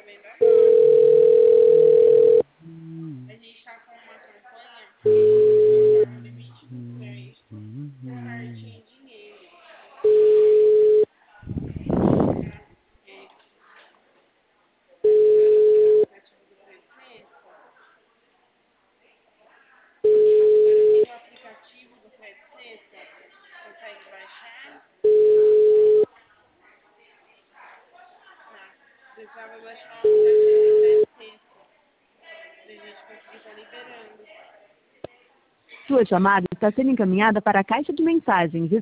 sabendo agora. A gente tá com uma campanha de um limite de crédito por cartinha de dinheiro. É, aplicativo do Credsense. Agora tem o aplicativo do Credsense, consegue baixar? Tá. Precisava baixar o aplicativo do Credsense pra gente conseguir estar liberando. Sua chamada está sendo encaminhada para a caixa de mensagens.